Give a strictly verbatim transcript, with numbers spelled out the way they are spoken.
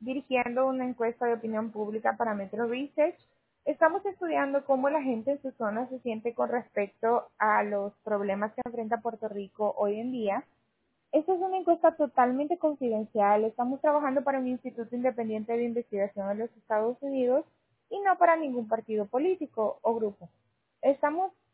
dirigiendo una encuesta de opinión pública para Metro Research. Estamos estudiando cómo la gente en su zona se siente con respecto a los problemas que enfrenta Puerto Rico hoy en día. Esta es una encuesta totalmente confidencial. Estamos trabajando para un instituto independiente de investigación en los Estados Unidos y no para ningún partido político o grupo. Estamos